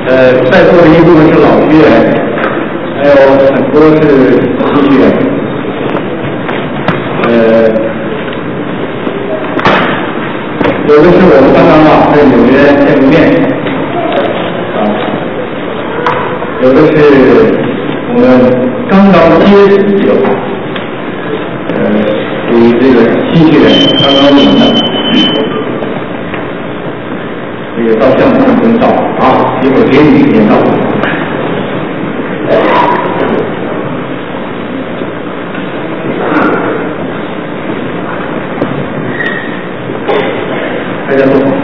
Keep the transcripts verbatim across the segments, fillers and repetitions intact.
呃，在座的一部分是老学员，还有很多是新学员。呃，有的是我们刚刚啊在纽约见过面，啊，有的是我们刚刚接触这个法，呃，属于这个新学员刚刚入门的。这个到项目上不用到啊，一会儿给你时间到。大家坐好。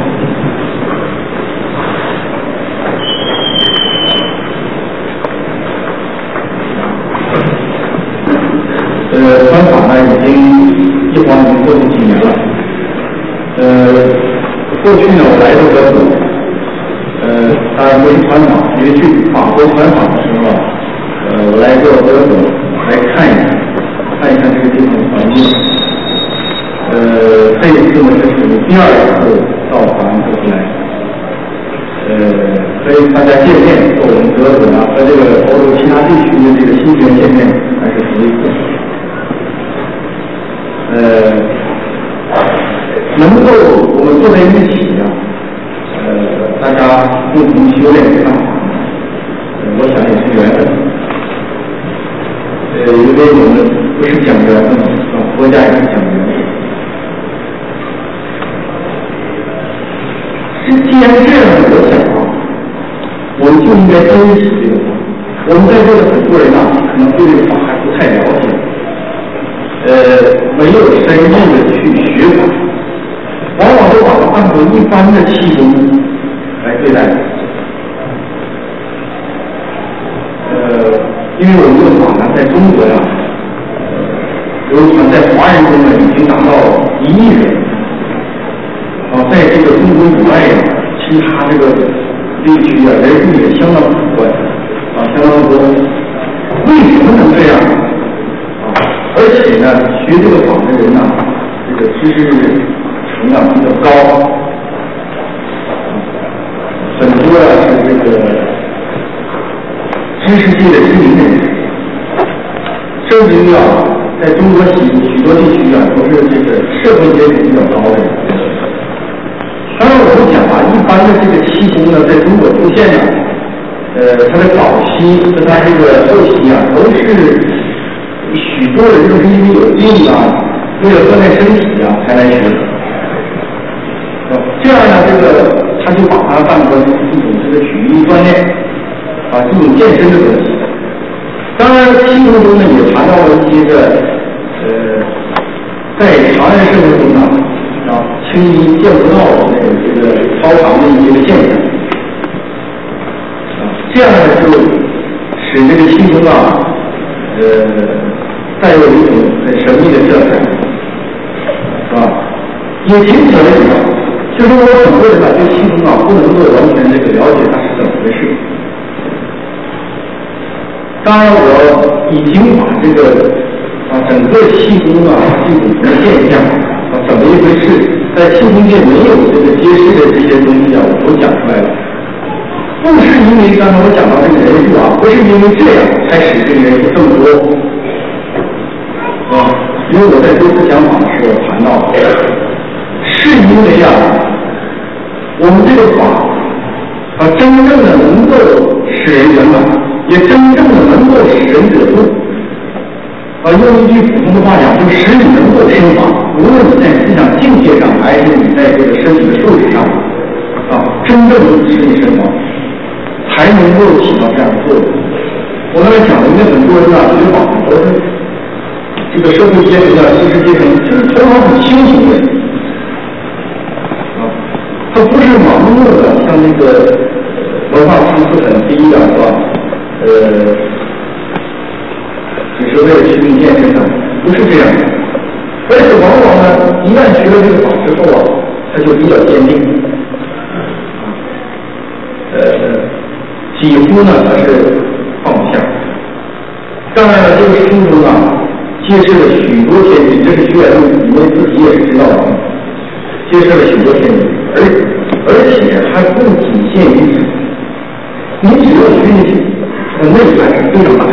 呃，专访呢已经一晃已经过去几年了。呃。过去呢，我来过德国，呃，当然不是专访，因为去法国专访的时候，呃，我来过德国来看一看，看一看这个地方的环境。呃，这一次呢是属于第二次到法兰克福来，呃，跟大家见面，和我们德国啊和这个欧洲其他地区的这个新学员见面，还是头一次。呃。能够我们坐在一起啊，呃，大家共同修炼看法，呃，我想也是缘分。呃，因为我们不是讲缘分，啊，佛家也是讲缘分。是既然这样，我想啊，我们就应该珍惜这个法。我们在座的很多人啊，可能对这个法还不太了解，呃，没有深入的去学法。往往都把它当作一般的气功来对待。呃，因为我们的法呢，在中国呀，流传在华人中呢，已经达到一亿人。啊，在这个中国以外呀，其他这个地区啊，人数也相当可观，啊，相当多。为什么能这样？啊，而且呢，学这个法的人呢，这个知识成长比较高，很多啊是这个知识界的知名人士，甚至于啊，在中国许许多地区啊，都是这个社会阶层比较高的人。当然，我们讲啊，一般的这个气功呢，在中国出现呢，呃，它的早期和它这个后期啊，都是许多人都是因为有病啊，为了锻炼身体啊，才来学的。这样呢，这个他就把它当作是一种这个体育锻炼啊，这种健身的东西。当然，气功中呢也谈到了一些个呃，在常人生活中呢啊，轻易见不到的这个超常的一些个现象啊，这样呢就使这个气功啊，呃，带有一种很神秘的色彩，是吧？也仅此而已啊。就是我很多人呢对气功啊不能够完全这个了解它是怎么回事。当然，我已经把这个啊整个气功啊这种什么现象啊怎么一回事，在气功界没有这个揭示的这些东西啊，我都讲出来了。不是因为刚才我讲到这个人数啊，不是因为这样才使这个人数这么多啊，因为我在多次讲法的时候谈到，是因为啊。我们这个法啊，真正的能够使人圆满，也真正的能够使人得度。啊，用一句普通的话讲，就使你能够升华，无论你在思想境界上，还是你在这个身体的素质上，啊，真正的使你升华，才能够起到这样的作用。我刚才讲的，因为很多人啊，学法都是这个社会阶层啊、知识阶层，就是头脑很清醒的人。他不是盲目的，像那个文化层次很低的，是吧？呃，只是为了去健身的，不是这样的。而且往往呢，一旦学了这个法之后啊，他就比较坚定，呃，几乎呢他是放不下。当然了，这个书中啊，揭示了许多天机，这是学员你们自己也是知道的，揭示了许多天机。而而且还不仅限于此， 你只要学进去，它的内涵是非常大的。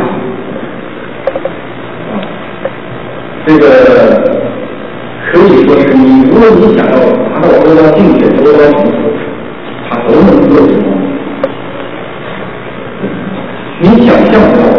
啊，这个可以说是你，如果你想要达到多高境界、多高层次，它都能做成。你想象不到。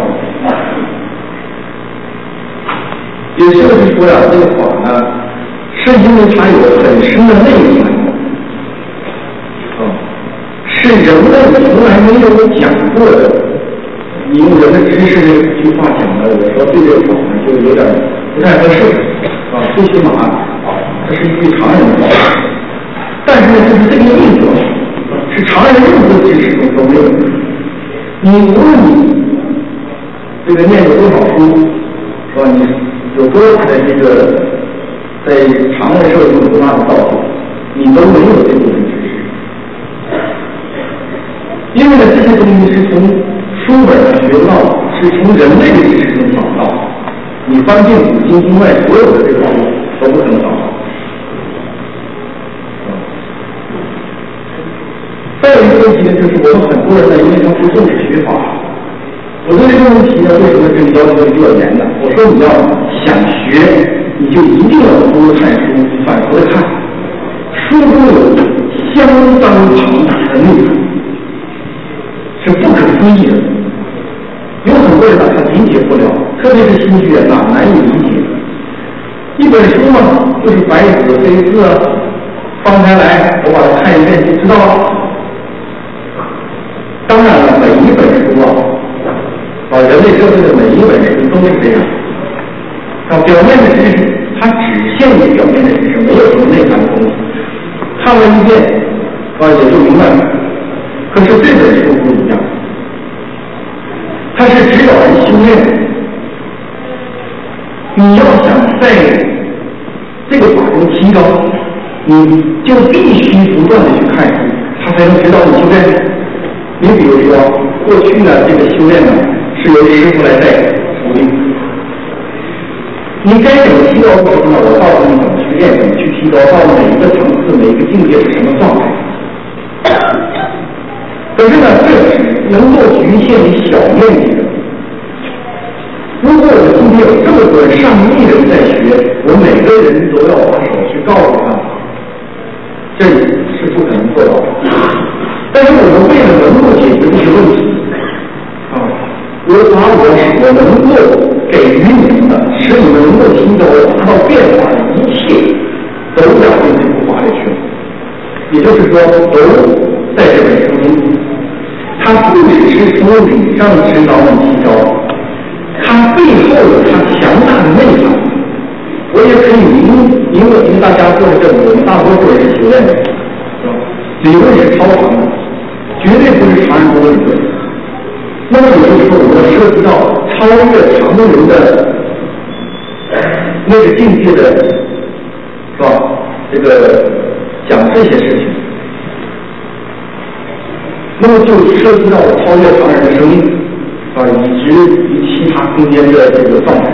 也就是说呀，这个法呢，是因为它有很深的内涵，啊，是人类从来没有讲过的。你用人的知识这句话讲的，我说对这个法呢就有点不太合适啊。最起码啊，这是一句常人的话，但是呢，就是这个意思，是常人任何知识中都没有。你无论你这个念过多少书，是吧？你有多大的这个在常人社会中多大的道理，你都没有这部分知识，因为呢，这些东西是从书本上学不到的，是从人类的知识中找到的。你翻遍古今中外所有的这个书都不可能找到。再有一个问题呢，就是我们很多人呢，因为他不重视学法。我对这个问题呢，为什么这个要求比较严呢？我说你要想学，你就一定要多看书，反复的看。书中有相当庞大的内涵，是不可思议的。有很多人呢，他理解不了，特别是新学员呐，难以理解。一本书嘛，就是白纸黑字啊，翻开来，我把它看一遍就知道了。当然了，每一本书啊。啊，人类社会的每一本书都是这样。啊，表面的知识，它只限于表面的知识，没有什么内涵的东西。看了一遍，啊，也就明白了。可是这本书不一样，它是指导人修炼。你要想在这个法中提高，你就必须不断的去看书，它才能指导你修炼。你比如说，过去呢，这个修炼呢。是由师傅来带徒弟，你该怎么提高的时候呢？我告诉你怎么去练，怎么去提高，到每一个层次、每一个境界是什么状态。可是呢，这只能够局限于小面积的。如果我们今天有这么多人、上亿人在学，我每个人都要把手去告诉他，这是不可能做到的。但是我们为了能够解决这些问题，啊。我把我我能够给予你们的，使你们能够提高、达到变化的一切，都要进这部法里去。也就是说，都在这本书中，它不只是从理上指导你提高，它背后有它强大的内涵。我也可以明明了，因为大家坐在这里，我们大多数人是修炼的，理论是超常的，绝对不是常人中的理论。那么也就是说，我们涉及到超越常人的那个境界的，是吧？这个讲这些事情，那么就涉及到超越常人的生命，啊，以及于其他空间的这个状态。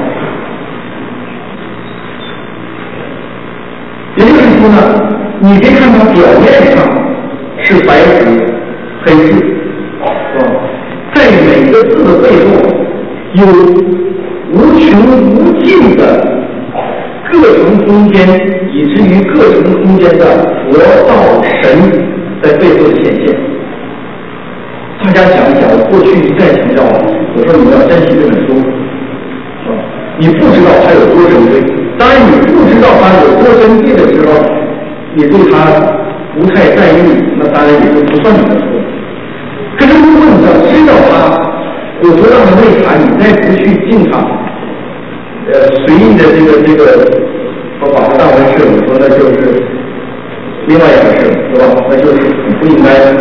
也就是说呢，你别看它表面上是白纸黑字，是吧？在每个字的背后，有无穷无尽的各层空间，以至于各层空间的佛道神在背后的显现。大家想一想，我过去一再强调，我说你们要珍惜这本书，啊，你不知道它有多珍贵。当然，你不知道它有多珍贵的时候，你对它不太在意，那当然也就不算你的错。可是如果你要知道它有多大的内涵，你再不去进它，呃，随意的这个这个，我把它当回事，我说那就是另外一回事，是吧？那就是很不应该的。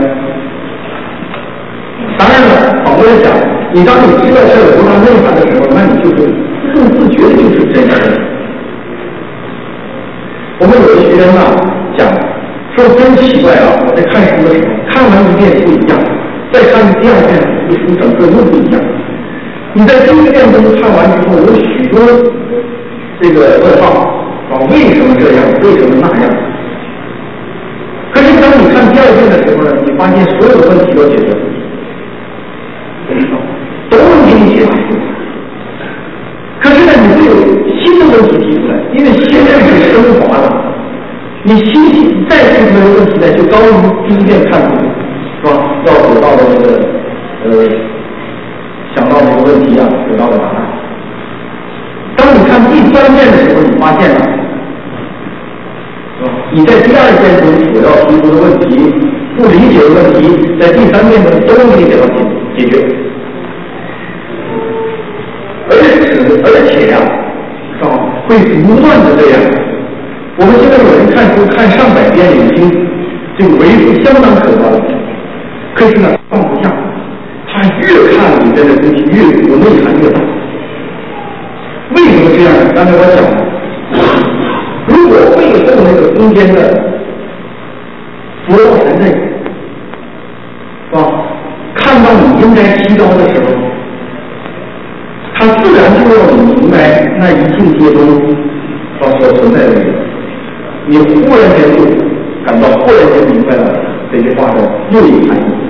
当然了，反过来讲，你当你知道它有多大内涵的时候，那你就是自动自觉的就是真实。我们有的学员呢讲说真奇怪啊，我在看书的时候，看完一遍不一样。再看第二遍，这书整个又不一样。你在第一遍中看完之后，有许多这个问号啊，为什么这样？为什么那样？可是当你看第二遍的时候呢，你发现所有的问题都解决了。 就高于第一遍看书，是吧？要得到的这个呃想到这个问题啊，得到的答案。当你看第三遍的时候，你发现了，是吧？你在第二遍中所要提出的问题、不理解的问题，在第三遍中都可以得到解解决。而且而且呀、啊，是吧？会不断的这样。我们现在有人看书看上百遍，已经这个为数相当可观了。可是呢，放不下，他越看里面的东西越有内涵越大。为什么这样呢？刚才我讲了，如果背后那个中间的佛道神在，是吧？看到你应该提高的时候，他自然就让你明白那一境界中所存在的内容。你忽然间就感到，忽然间明白了这句话的又一含义。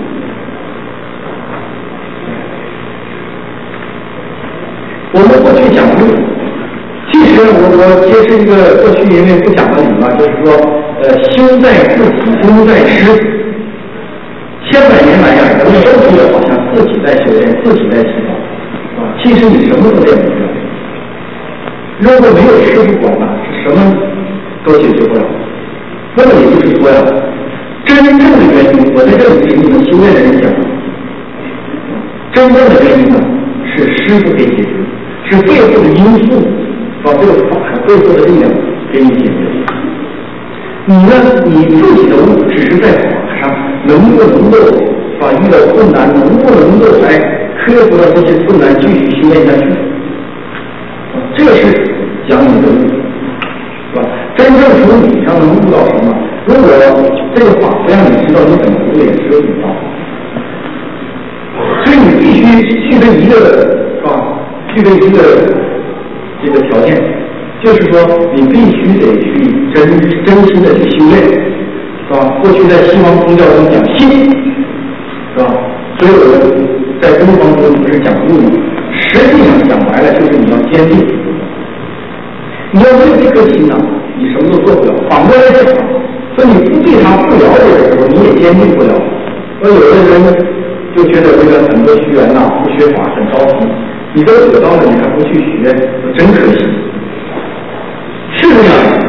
我们过去讲路，其实我我揭示一个过去因为不讲的理嘛，就是说，呃，修在自己，功在师。千百年来呀，人们都觉得好像自己在修炼，自己在提高，啊，其实你什么都练不了。如果没有师傅管呢，是什么都解决不了。那么也就是说呀，真正的原因，我在这里给你们修炼的人讲，真正的原因呢，是师傅给解决，是背后的因素，把这个法背后的力量给你解决。你呢，你自己的路只是在法上能不能够把遇到困难，能不能够来克服了这些困难，继续修炼下去。这个是讲你的路，是吧？真正从你上能悟到什么？如果这个法不让你知道，你怎么悟也只有你知道。所以你必须具备一个，是吧？具备一个这个条件，就是说你必须得去真真心的去修炼，是吧？过去在西方宗教中讲心，是吧？所以我们在东方中不是讲悟吗？实际上讲白了就是你要坚定。你要没有这颗心呢，你什么都做不了。反过来讲，说你不对他不了解的时候，你也坚定不了。而有的人就觉得这个很多学员呐、不学法很着急，你都得到了，你还不去学，真可惜。是这样的，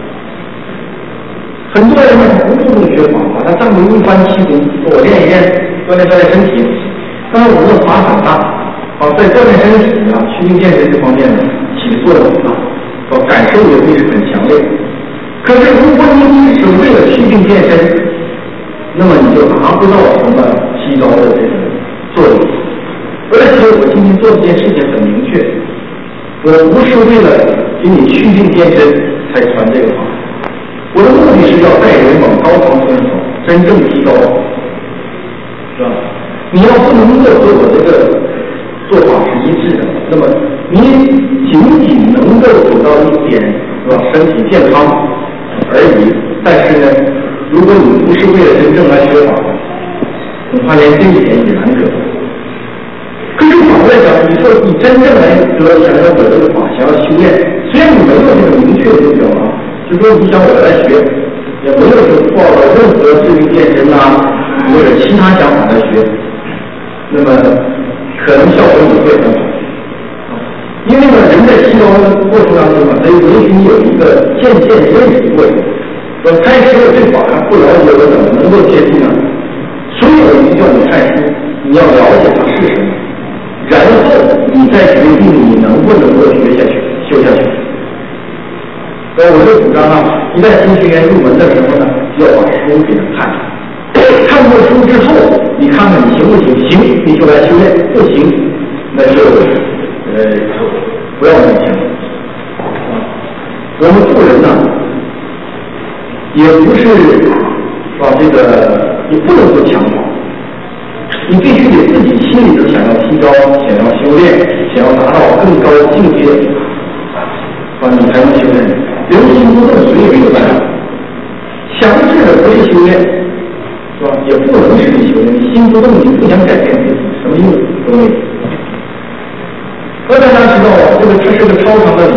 很多人呢不注重学法，把它当成一番气功，说我练一练，锻炼锻炼身体。当然我们的法很大，啊，在锻炼身体啊、虚静健身这方面呢，起的作用很大。哦，感受也会是很强烈。可是如果你只是为了虚静健身，那么你就达不到什么提高的这个作用。而且我今天做这件事情很明确，我不是为了给你虚静健身才传这个法，我的目的是要带人往高堂上走，真正提高，是吧？你要不能够和我这个做法是一致的，那么你仅仅能够走到一点，是吧？身体健康而已。但是呢，如果你不是为了真正来学法，恐怕连这一点也难得。可是反过来讲，你说你真正来得想要得这个法，想要修炼，虽然你没有这个明确的目标啊，就说你想我来学，也没有说抱着任何自律健身啊或者其他想法来学，那么可能效果也会很好。因为呢，人在提高的过程当中呢，他允许你有一个渐渐认识的过程。说开始我对法还不了解，我怎么能够接近呢？所以我一定叫你看书，你要了解它是什么，然后你再决定你能不能够学下去、修下去。所以我就主张啊，一旦新学员入门的时候呢，要把书给他看。看过书之后，你看看你行不行？行，你就来修炼；不行，那就呃不要勉强。我们做人呢，也不是啊这个你不能够强化，你必须得自己心里头想要提高，想要修炼，想要达到更高的境界，啊你才能修炼。人心不动，谁也没有办法。强制的不是修炼，是吧？也不能使你修炼。你心不动，你不想改变自己，什么用都没有。而大家知道啊，这个这是个超长的理论，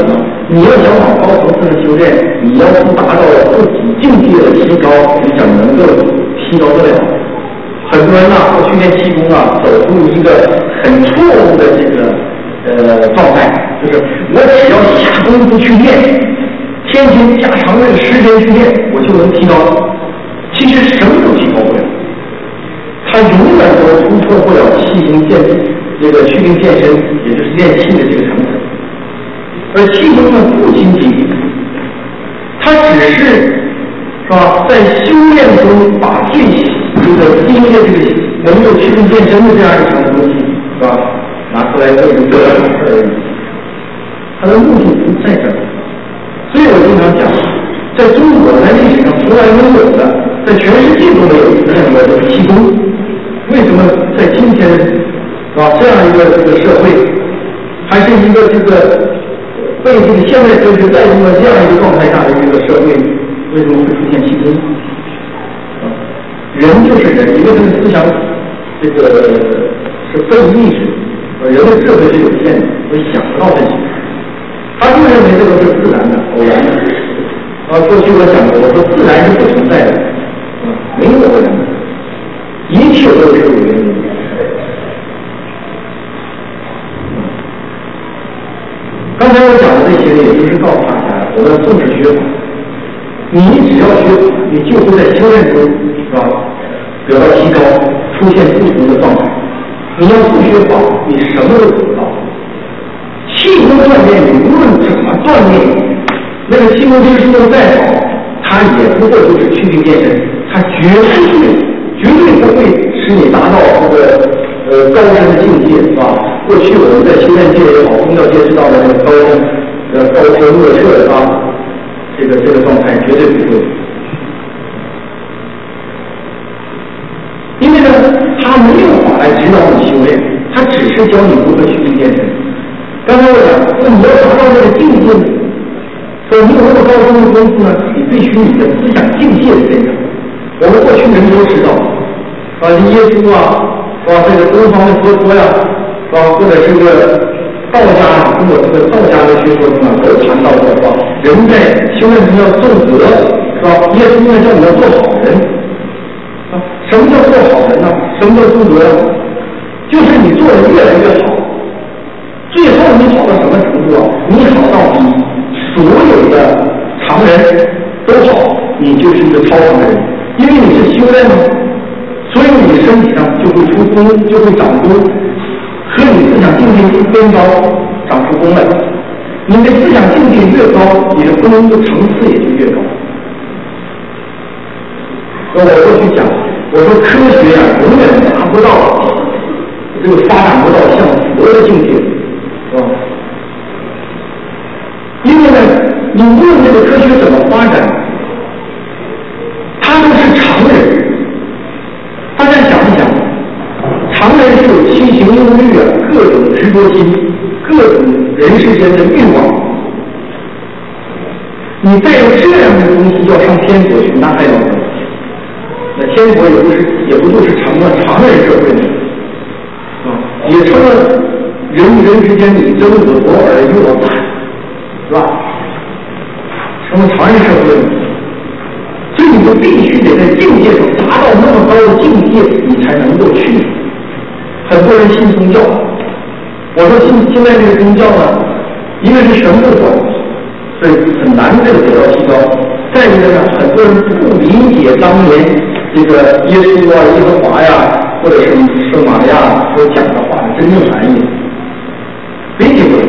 你要想往高层次的修炼，你要不达到自己境界的提高，你怎么能够提高得了？很多人呢，过去练气功啊，走入一个很错误的这个呃状态，就是我只要下功夫去练，天天加长这个时间去练，我就能提高。其实什么都提高不了，他永远都突破不了气功健这个祛病健身，也就是练气的这个层次。而气功呢不仅仅，它只是是吧，在修炼中把最这个低的这个能够祛病健身的这样一层东西是吧，拿出来做一个做点好事而已。它的目的不在这儿，所以我经常讲，在中国在历史上从来没有的，在全世界都没有出现过这个气功。为什么在今天是吧这样一个这个社会，还是一个这个被这个现在哲学带动了这样一个状态下的一个社会，为什么会出现气功？啊，人就是人，因为他的思想这个是非意识，人的智慧是有限的，我想不到这些。他就认为这个是自然的、偶然的。啊，过去我讲过，我说自然是不存在的，啊，没有偶然的，一切都是有原因的。刚才我讲的这些呢，也就是告诉大家，我们重视学法。你只要学法，你就会在修炼中是吧得到提高，出现不同的状态。你要不学法，你什么都得不到。气功锻炼，你无论怎么锻炼，那个气功技术再好，它也不会就是祛病健身，它绝对绝对不会使你达到这个呃高深的境界，是吧？过去我们在修炼界也好，宗教界知道的那个高深呃高深若彻啊，这个这个状态绝对不会。因为呢，他没有法来指导你修炼，他只是教你如何祛病健身。刚才我讲，那你要达到这个境界，说你有那么高深的功夫呢，你必须你的思想境界是这样。我们过去人都知道，啊，耶稣啊，是吧？这个东方的佛陀呀，是吧？或者是这个道家啊，通过这个道家的学说中啊，都谈到过，是吧？人在修炼中要重德，是吧？耶稣呢叫你要做好人，啊，什么叫做好人呢？什么叫重德呢？就是你做的越来越好。最后你好到什么程度啊？你好到比所有的常人都好，你就是一个超常的人，因为你是修炼嘛，所以你身体上就会出功，就会长功，和你思想境界更高，长出功来。你的思想境界越高，你的功的层次也就越高。那我过去讲，我说科学呀、啊，永远达不到这个发展不到像佛的境界。是吧？因为呢，你无论这个科学怎么发展，它都是常人。大家想一想，常人是有七情六欲啊，各种执着心，各种人世间的欲望。你带有这样的东西要上天国去，那还要什么？那天国也不是，也不就是成了常人社会呢？啊，也成了。人与人之间你争我夺尔虞我诈，是吧？成为常人社会，所以你就必须得在境界上达到那么高的境界，你才能够去。很多人信宗教，我说信现在这个宗教呢，因为是神不管，所以很难这个得到提高。再一个呢，很多人不理解当年这个耶稣啊、耶和华呀，或者是圣玛利亚所讲的话的真正含义。理解不了，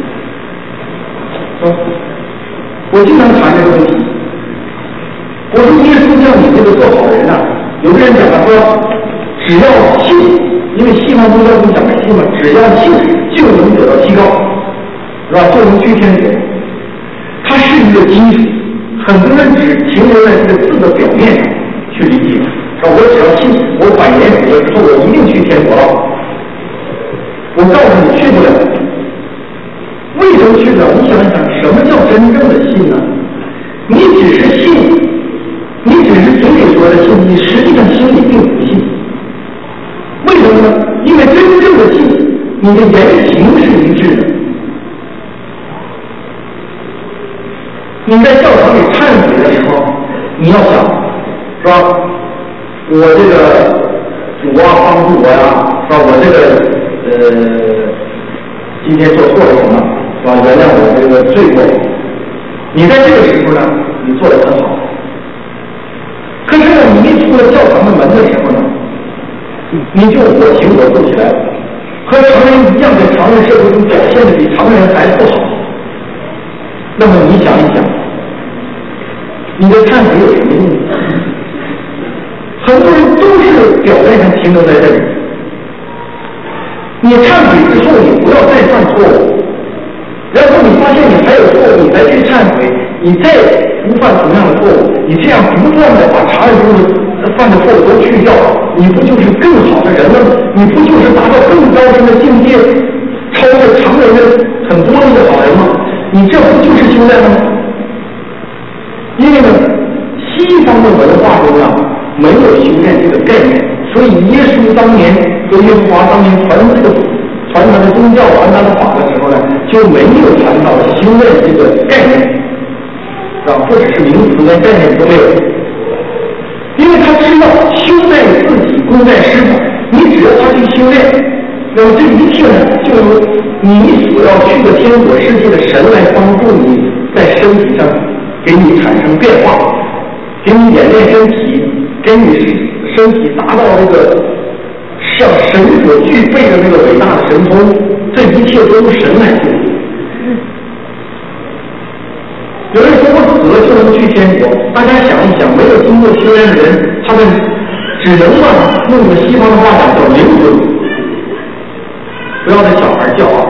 说，我经常谈这个问题。我说耶稣叫你这个做好人啊，有的人讲了说，只要信，因为西方宗教中讲的信嘛，只要信就能得到提高，是吧？就能去天国。它是一个基础，很多人只停留在这个字的表面上去理解，说我只要信，我百年苦了之后，我一定去天国了。我告诉你，去不了。为什么去不了？你想想，什么叫真正的信呢？你只是信，你只是嘴里说的信，你实际上心里并不信。为什么呢？因为真正的信，你的言行是一致的。 你在教堂里忏悔的时候，你要想，是吧？我这个主啊帮助我呀，是吧？我这个呃今天做错了什么，是吧？原谅我这个罪过。你在这个时候呢，你做得很好。可是呢，你一出了教堂的门的时候呢，你就我行我素起来了，和常人一样，在常人社会中表现的比常人还不好。那么你想一想，你的忏悔有什么用？很多人都是表面上停留在这里。你忏悔之后，你不要再犯错误，然后你发现你还有错误，你再去忏悔，你再不犯同样的错误，你这样不断的把常人中的犯的错误都去掉，你不就是更好的人了吗？你不就是达到更高深的境界，超越常人的很多的一个好人吗？你这不就是修炼了吗？因为呢，西方的文化中啊，没有修炼这个概念，所以耶稣当年和耶和华当年传这个传他的宗教、传他的法的时候呢，就没有谈到修炼这个概念，是吧？或者是名词连概念都没有，因为他知道修在自己，功在师傅。你只要他去修炼，那么这一切呢，就由你所要去的天国世界的神来帮助你在身体上给你产生变化，给你演练身体，给你身体达到这个像神所具备的那个伟大的神通，这一切都由神来做。有人说我死了就能去天国，大家想一想，没有经过修炼的人，他们只能把用个西方的话讲叫灵魂。不要在小孩叫啊！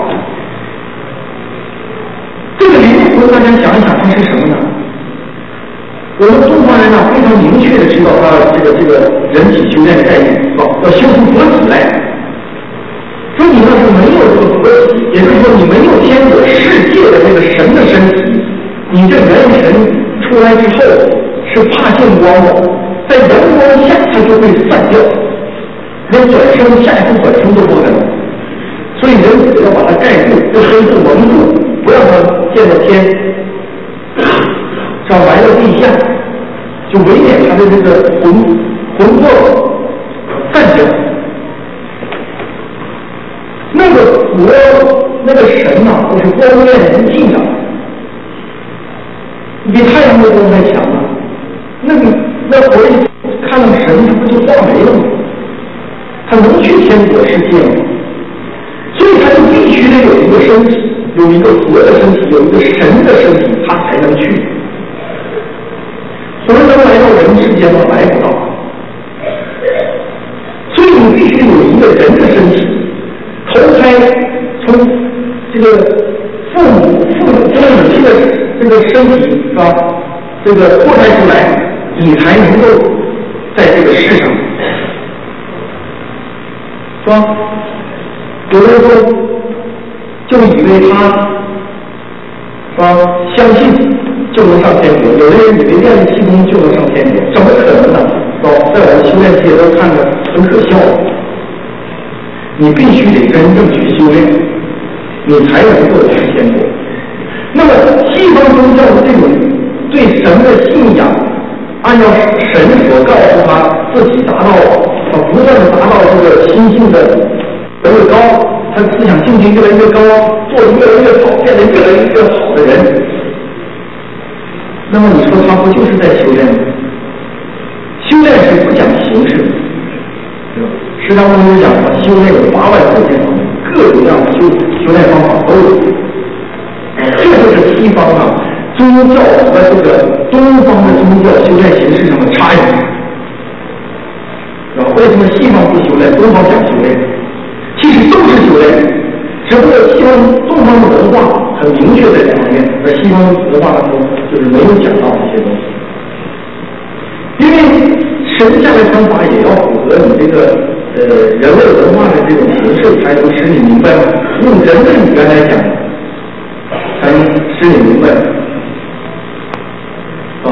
这个灵魂，大家想一想，它是什么呢？我们中华人呢，非常明确的知道他这个这个人体修炼的概念，是吧？要修出佛体来。说你要是没有这个佛体，也就是说你没有天国世界的那个神的身体，你这元神出来之后是怕见光的，在阳光下它就会散掉，连转生下一次转生都不可能。所以人只要把它盖住，用黑布蒙住，不让它见到天，这样埋到地下，就违免它的这个魂魂魄散掉。那个佛，那个神呐、啊，都是光亮无尽的，比太阳的光还强啊！那个那佛一看到神，他不就化没了吗？他能去天国世界吗？所以他就必须得有一个身体，有一个佛的身体，有一个神的身体，他才能去。佛能来到人世间吗？来不到。所以你必须有一个人的身体，投胎从这个父母父母这个母亲的这个身体是吧？这个脱胎出来，你才能够在这个世上，是吧？有人说，就以为他，是吧？相信就能上天国。有的人以为练了气功就能上天国，怎么可能呢？是吧？在我们修炼界都看着很可笑。你必须得真正去修炼，你才能够去天国。那么西方宗教的这种对神的信仰，按照神所告诉他自己达到，啊，不断的达到这个心性的越来越高，他思想境界越来越高，做得越来越好，变得越来越好的人，那么你说他不就是在修炼吗？修炼是不讲形式的，对吧？释迦牟尼讲了，修炼有八万四千种，各种各样的修修炼方法都有。这就是西方啊宗教和这个东方的宗教修炼形式上的差异。啊，为什么西方不修炼，东方讲修炼？其实都是修炼，只不过西方东方的文化很明确在这方面，而西方文化当中就是没有讲到这些东西。因为神下来传法也要符合你这个呃人类文化的这种形式，才能使你明白吗？用人的语言来讲，才能使你明白。啊，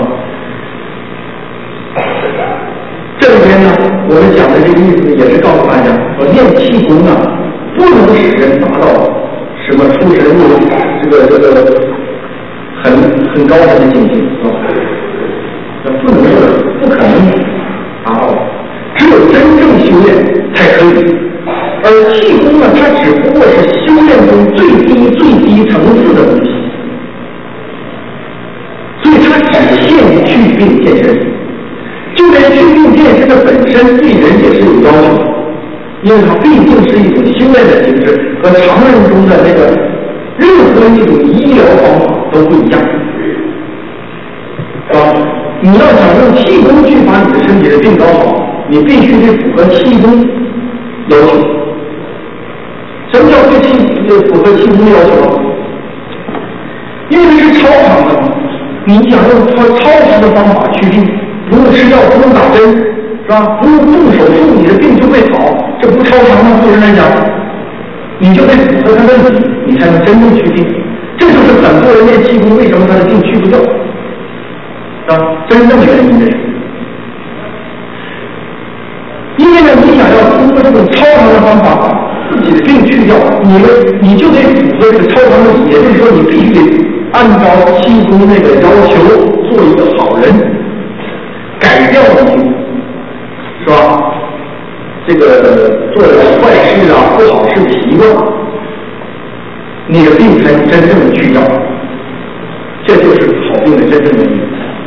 这里边呢，我们讲的这个意思也是告诉大家，说练气功啊，不能使人达到什么出神入这个这个很很高深的境界，是吧？那不能是不可能达到的，只有真正修炼才可以。而气功呢，它只不过是修炼中最低最低层次的东西，所以它只限祛病健身。就连祛病健身的本身对人也是有要求的，因为它毕竟是一种修炼的形式，和常人中的那个任何一种医疗方法都不一样，是吧？你要想用气功去把你的身体的病搞好，你必须得符合气功要求。什么叫对气符合气功要求？因为这是超常的嘛，你想用超超常的方法去病，不用吃药，不用打针，是吧？不用动手术，你的病就会好，这不超常吗？对人来讲，你就得符合他问题，你才能真正去病。这就是很多人练气功为什么他的病去不掉，啊，真正的原因是。因为呢，你想要通过这种超常的方法把自己的病去掉，你的你就得符合这个超常的，也就是说，你必须得按照气功那个要求做一个好人，改掉你，是吧？这个做点坏事啊、不好事习惯，你的病才能真正的去掉，这就是好病的真正原因。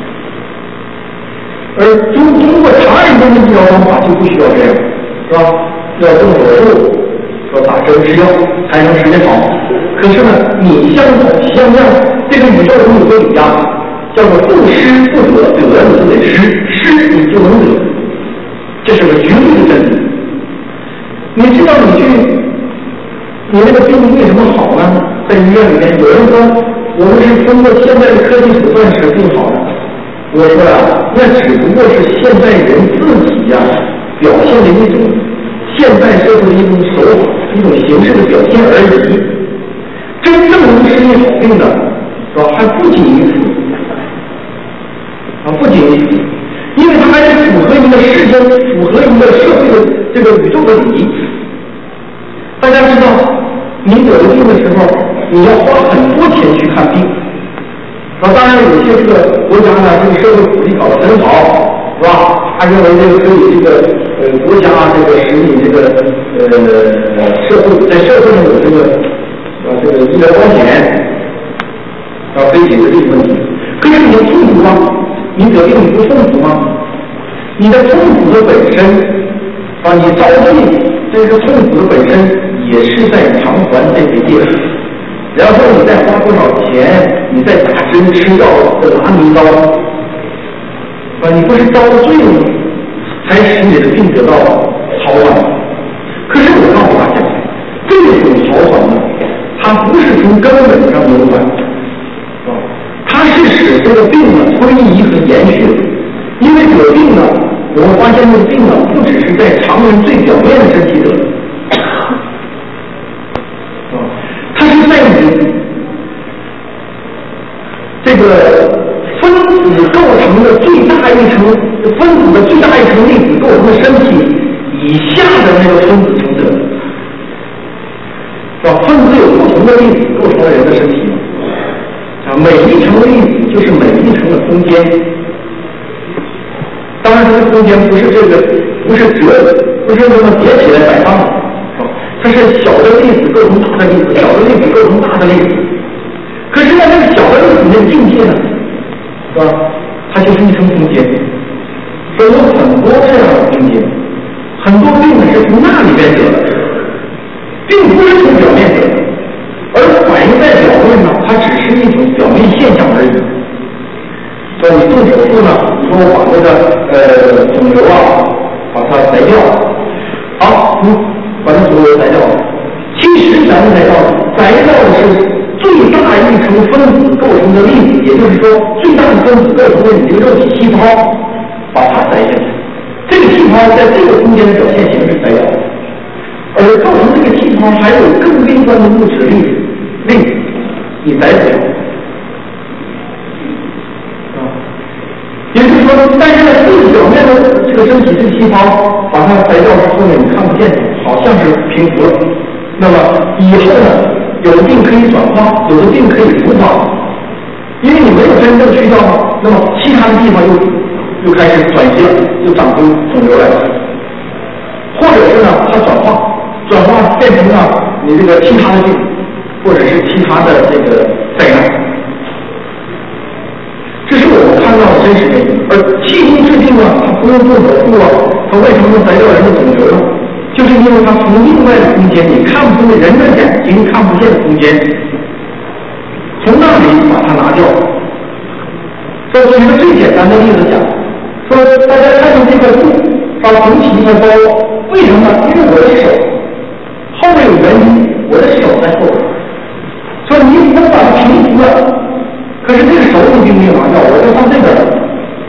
而通通过常人中的治疗方法就不需要这样，是吧？要动手术，说打针吃药才能使得好。可是呢，你相同相样，这个宇宙中有个理呀，叫做不施不得，得你就得施，施你就能得，这是个绝对的真理。你知道你去，你那个病为什么好呢？在医院里面，有人说我们是通过现在的科技手段使病好的。我说呀、啊，那只不过是现在人自己呀、啊、表现的一种现代社会的一种手法、一种形式的表现而已。真正能治愈好病的，是吧？还不仅于此，啊，不仅于此，因为它还得符合一个世间、符合一个社会的这个宇宙的理。大家知道，你得了病的时候，你要花很多钱去看病。那当然，有些这个国家呢，这个社会福利搞得很好，是吧？他认为这个可以这个呃国家这个使你这个呃社会在社会上有这个啊这个医疗保险，啊可以解决这个问题。可是你痛苦吗？你得病你不痛苦吗？你的痛苦的本身啊，你遭罪，这个痛苦的本身也是在偿还这个业。然后你再花多少钱，你再打针吃药再拿牛刀，啊，你不是遭了罪吗？才使你的病得到好转。可是我告诉大家，这种好转呢，它不是从根本上扭转，啊，它是使这个病呢推移和延续。因为得病呢，我们发现这个病呢，不只是在常人最表面的身体得的。在你这个分子构成的最大一层，分子的最大一层粒子构成的身体以下的那个分子层次，是吧？分子有不同的粒子构成了人的身体，啊，每一层粒子就是每一层的空间。当然，这个空间不是这个，不是折，不是那么叠起来摆放的。它是小的粒子构成大的粒子，小的粒子构成大的粒子。可是呢，那个小的粒子那个境界呢，是吧？它就是一层空间。所以有很多这样的境界，很多病呢是从那里边得的，并不是从表面得的，而反映在表面呢，它只是一种表面现象而已。所以你动手术呢，你说我把那个呃肿瘤啊，把它摘掉，好，嗯。把它肿瘤摘掉了，其实咱们摘掉了，摘掉的是最大一层分子构成的粒子，也就是说最大的分子构成的你这个肉体细胞，把它摘下去。这个细胞在这个空间的表现形式摘掉了，而构成这个细胞还有更微观的物质粒子，粒子你摘不掉。啊，也就是说，但是呢，最表面的这个身体这个细胞把它摘掉之后呢，你看不见它。好像是平服了，那么以后呢，有的病可以转化，有的病可以复发， 因为你没有真正去掉，那么其他的地方又又开始转移了，又长出肿瘤来了，或者是呢，它转化转化变成了你这个其他的病，或者是其他的这个灾难。这是我们看到的真实原因。而气功治病呢，它不用做手术啊，它为什么能摘掉人的肿瘤呢？就是因为它从另外的空间，你看不见人的眼睛看不见的空间，从那里把它拿掉。这举个最简单的例子讲，说大家看见这块布上横起一块包，为什么呢？因为我的手后面有原因，我的手在后边。说你能把它平服了，可是这个手你并没有拿掉，我就放这边了。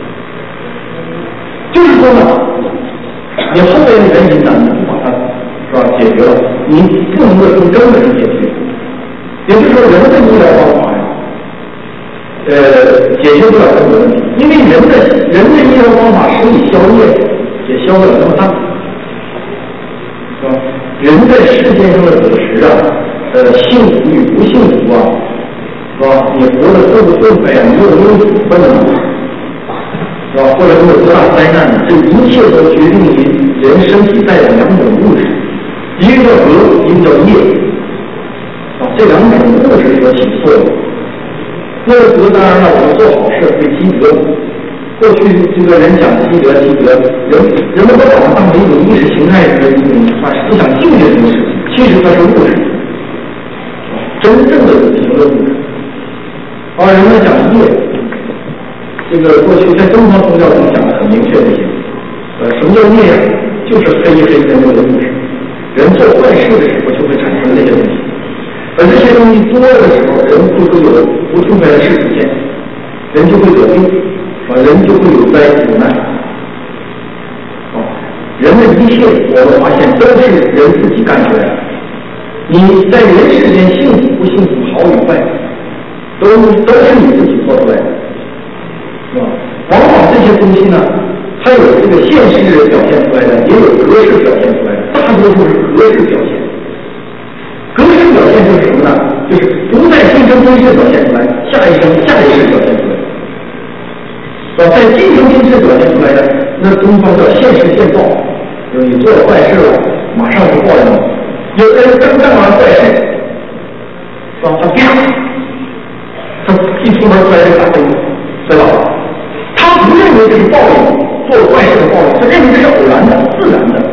就是说呢，你后面的原因呢，你不把它是吧解决了，你不能够从根本上解决。也就是说，人的医疗方法呀，呃，解决不了根本问题，因为人的人的医疗方法是以消业，也消不了那么大，是吧？人在世界上的果实啊，呃，幸福与不幸福啊，是吧？你活得痛不痛快啊？你有没有苦闷啊？是吧？或者你有多大灾难呢？这一切都决定于人身体带的两种物质，一个叫格，一个叫业。啊，这两种物质所起作用。那个德当然了，我们做好事会积德。过去这个人讲积德积德，人人们都把它当成一种意识形态的一种啊思想境界的东西，其实它是物质，真正的有形的物质。而人们讲业，这个过去在东方宗教中讲的很明确这些。呃，什么叫业呀？就是黑黑的那个物质。人做坏事的时候就会产生这些东西。而这些东西多了的时候，人就会有不痛快的事出现，人就会得病，啊，人就会有灾苦难。啊，人的一切我们发现都是人自己干出来的。你在人世间幸福不幸福、好与坏，都都是你自己做出来的，是吧？往往这些东西呢，它有这个现实表现出来的，也有格式表现出来的，大多数是格式表现。格式表现就是什么呢？就是不在今生今世表现出来，下一生下一世表现出来。啊，在今生今世表现出来的，那东方叫现世现报，就是你做了坏事了，马上就报应了。有的人刚干完坏事，是吧？他啪，他一出门摔这个大灯，摔倒了。他不认为这是报应，做了坏事的报应，他认为这是偶然的、自然的。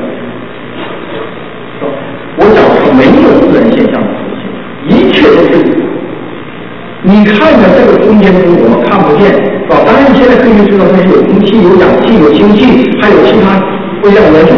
我讲的是没有自然现象的出现，一切都是你看着这个空间中我们看不见，是吧？当然你现在科学知道它是有空气、有氧气、有氢气，还有其他微量元素，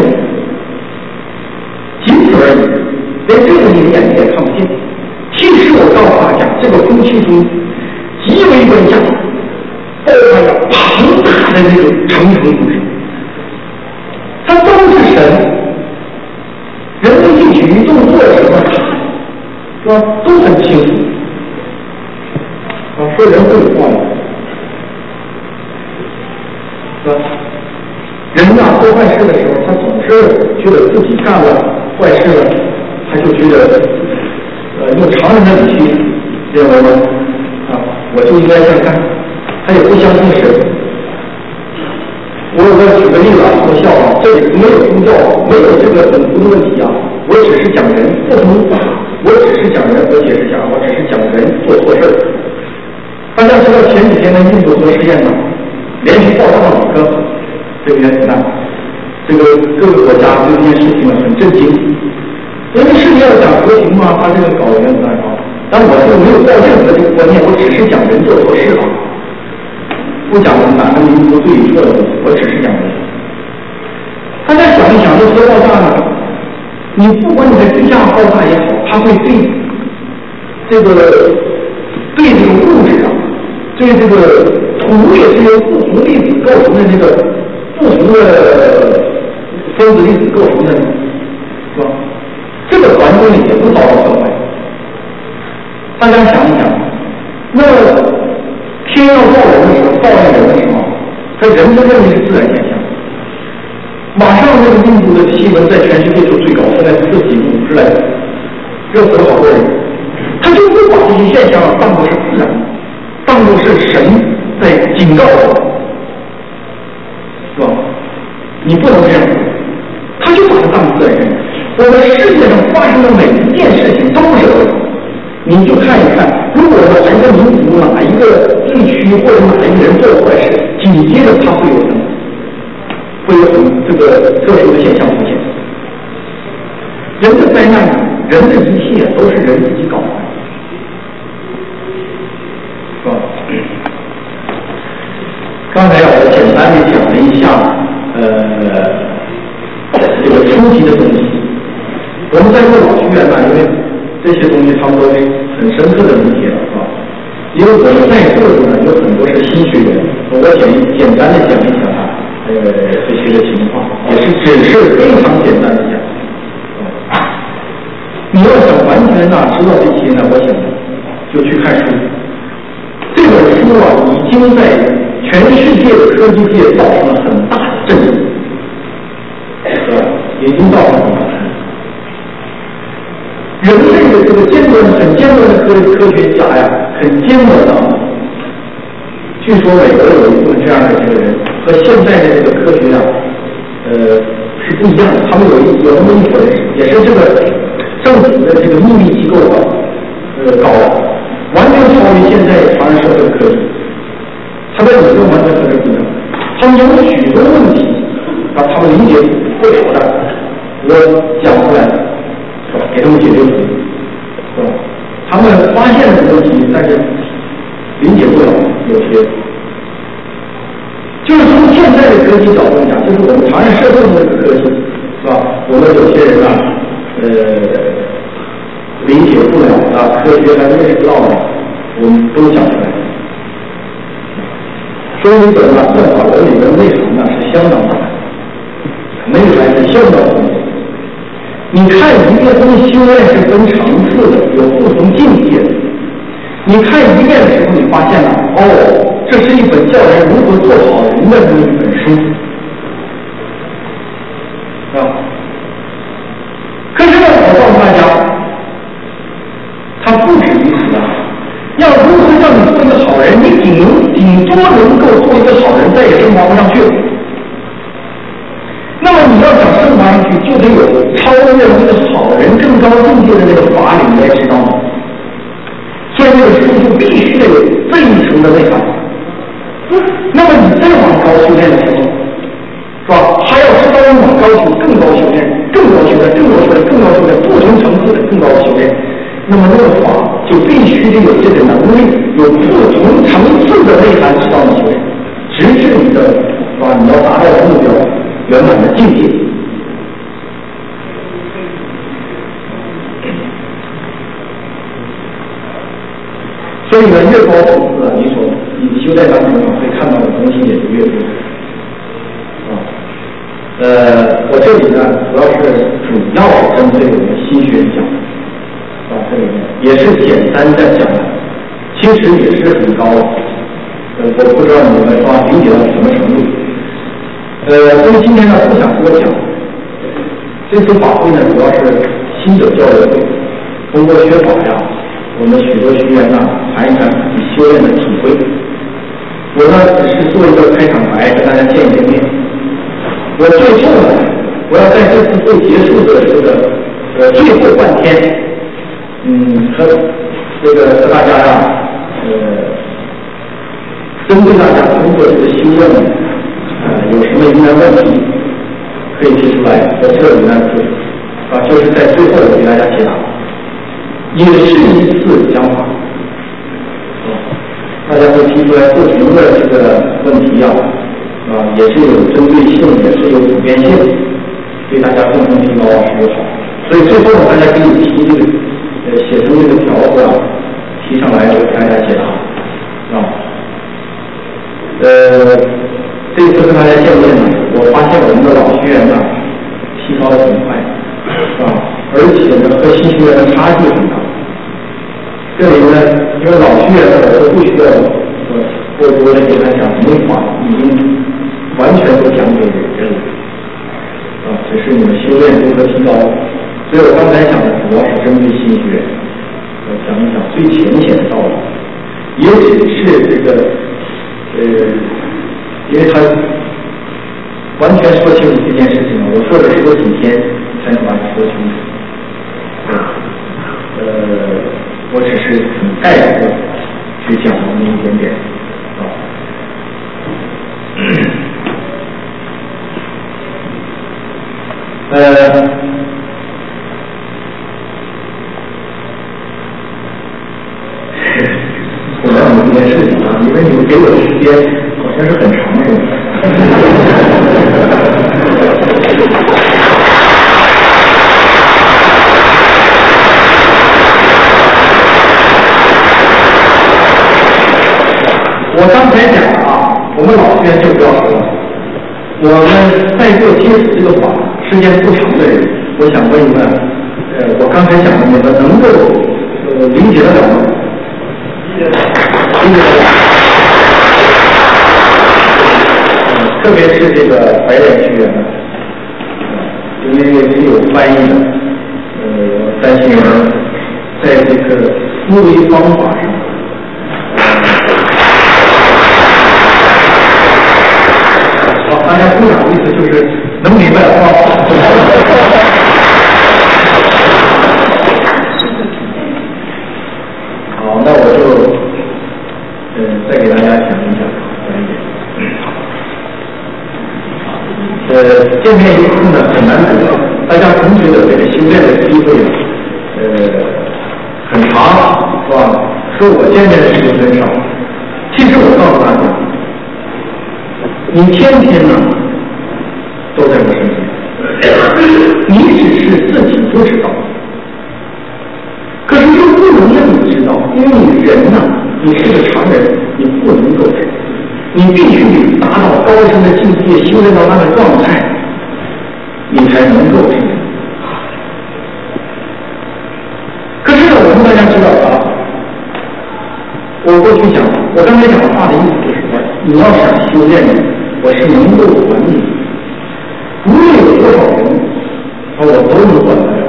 仅此而已。连这个你的眼睛也看不见。其实我告诉大家，这个空气中极微观下包含了庞大的这个成层物质，它都是神。人的一举一动做什么，是吧？都很清楚。啊，说人会有报应，是吧？人呐、啊，做坏事的时候，他总是觉得自己干了坏事了，他就觉得，呃，用常人的理性认为呢，啊，我就应该这样干，他也不相信神。我我举个例子啊，说笑啊，这里没有宗教，没有这个等同的问题啊，我只是讲人不同，我只是讲人，我解释讲，我只是讲人做错事儿。大家知道前几天的印度核试验呢，连续爆炸了两个这个原子弹，这个各个国家对这件事情呢很震惊。因为世界要讲和平嘛，他这个搞原子弹啊，但我就没有抱任何这个观念，我只是讲人做错事啊。不讲哪个民族对与错的问题，我只是讲人。大家想一想，这核爆炸呢？你不管你在地下爆炸也好，它会对这个对这个物质啊，对这个土也是由不同粒子构成的这个不同的分子粒子构成的，是吧？这个环境也不遭到破坏。大家想一想，那天要报人的时候，报应人的时候，他人就认为是自然现象。马上这个印度的新闻在全世界就最高，现在四级五十来，热死了好多人。他就不把这些现象当作是自然，当作是是神在警告我，是吧？你不能这样，他就把它当自然。我们世界上发生的每一件事情都是恶，你就看一看，如果哪一个民族、哪一个地区或者哪一个人做坏事，紧接着他会有什么？会有很这个特殊的现象出现。人的灾难，人的一切都是人自己搞的，是吧？刚才我简单的讲了一下，呃，这个初级的东西。我们在做老学员呢，因为这些东西他们都很深刻的理解了，是吧？因为我们在座的呢有很多是新学员，我简简单的讲一讲啊，呃，这些的情况，也是只是非常简单的讲。你要想完全呢知道这些呢，我想就去看书。这本书啊，已经在全世界的科技界造成了很大的震动，是吧？已经造成了。人类的这个尖端很尖端的科科学家呀，很尖端的。据说美国有一部分这样的这个人和现在的这个科学啊，呃是不一样的。他们有一有那么一伙人，也是这个政府的这个秘密机构啊，呃搞的，完全超越现在传染社会的科技。他的理论完全和这不一样。他们有许多问题啊，他们理解不了的，我讲出来。给他们解决问题，是吧？他们发现了问题，但是理解不了有些。就是从现在的科技角度讲，就是我们常人社会的科技，是吧？我们有些人啊，呃，理解不了的科学还认识不到的，我们都讲出来。所以这个算法伦理的内涵呢是相当大的，内涵是相当丰富。你看一个东西修炼是分层次的，有不同境界的。你看一遍的时候，你发现了，哦，这是一本教人如何做好人的这么一本书，是吧？可是呢，我告诉大家，它不止于此啊。要如何让你做一个好人，你顶能顶多能够做一个好人，再也升华不上去了。那么你要想升华上去，就得有超越这个好人更高境界的那个法理来指导你。所以这个书就必须得有这一层的内涵。那么你再往高修炼的时候，是吧？还要知道往高修、更高修炼、更高修炼、更高修炼、更高修炼，不同层次的更高的修炼。那么那个法就必须得有这个能力，有不同层次的内涵指导你修炼，直至你的，是吧？你要达到的目标。圆满的境界，所以呢，越高层次啊，你所你修炼当中会看到的东西也就越多啊。呃，我这里呢，主要是主要是针对我们新学讲啊，这里面也是简单的讲，其实也是很高的。呃，我不知道你们说理解到什么程度。呃，所以今天呢不想多讲。这次法会呢主要是新者教育会，通过学法呀，我们许多学员呢谈一谈自己修炼的体会。我呢只是做一个开场白，跟大家见一见面。我最后呢，我要在这次会结束的这个呃最后半天，嗯，和这个和大家呀，呃，针对大家通过这个修炼。呃，有什么疑难问题可以提出来，在这里呢，啊，就是在最后我给大家解答，也是一次讲法，啊，大家会提出来不同的这个问题啊，啊，也是有针对性，也是有普遍性，对大家共同提高是有好。所以最后呢，大家可以提这个呃写成这个条子啊，提上来我给大家解答，啊，呃。这次跟大家见面呢，我发现我们的老学员呢提高的很快，啊，而且呢和新学员的差距很大。这里呢，因为老学员呢我都不需要呃过多的给他讲什么话，已经完全都讲给人了，啊，只是你们修炼如何提高。所以我刚才讲的主要是针对新学员，呃，讲一讲最浅显的道理。 也只是这个呃，因为他完全说清楚这件事情了，我说的说几天才能把它说清楚。呃，我只是很概括的去讲那么一点点啊。呃，我讲这件事情啊，因为你们给我的时间好像是很长的。我刚才讲了啊，我们老学员就不要说了。我们在座接触这个法时间不长的人，我想问你们，呃，我刚才讲的，你们能够呃理解得了吗？理解得了。理解得了。呃，特别是这个白脸学员，呃，因为是有翻译的，呃，担心人在这个思维方法上。大家鼓掌的意思就是能明白啊。好，那我就呃再给大家讲一讲。呃，见面一次呢很难得，大家同学的这个修炼的机会呃很长，是吧？说我见面的时间很少，其实我告诉大家。你天天呢都在我身边，你只是自己不知道，可是又不能让你知道，因为你人呢，你是个常人，你不能够知道，你必须达到高深的境界，修炼到那个状态，你才能够知道。可是呢，我们大家知道啊，我过去讲，我刚才讲的话的意思就是说，你要想修炼呢。我是能够管理，无论有多少人，啊，我都能管得了。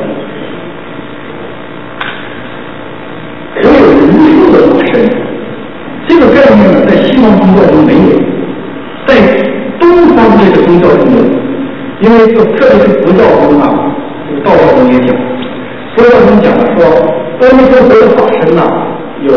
我有无数的法身，这个概念呢，在西方宗教中没有，在东方这个宗教中有，因为就特别是佛教中啊，道教中也讲，佛教中讲了说，阿弥陀佛的法身呢、啊，有，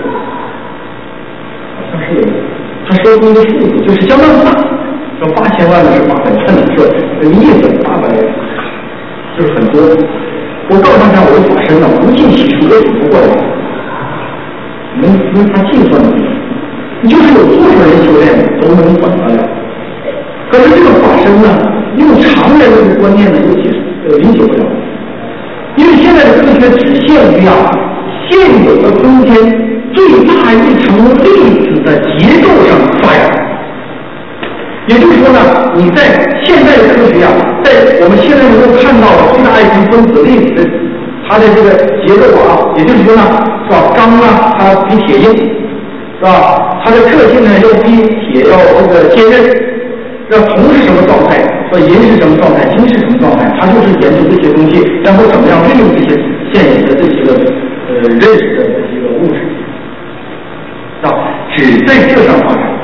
好像是有。他说出一个数字，就是相当大，说八千万的是八百万的，说一亿粉八百，就是很多。我告诉大家，我的法身呢，无尽其数，我数不过来，没没法计算的。你就是有多少人修炼，都能管得了。可是这个法身呢，用常人的观念呢，又解呃理解不了，因为现在的科学只限于啊现有的空间。最大一层粒子的结构上发展，也就是说呢，你在现在的科学啊，在我们现在能够看到的最大一层分子粒子的它的这个结构啊，也就是说呢，是吧？钢啊，它比铁硬，是吧？它的特性呢，要比铁要这个坚韧。那铜是什么状态？说银是什么状态？金是什么状态？它就是研究这些东西，然后怎么样利用这些现有的这些个呃认识的这个物质。啊，只在这上发展。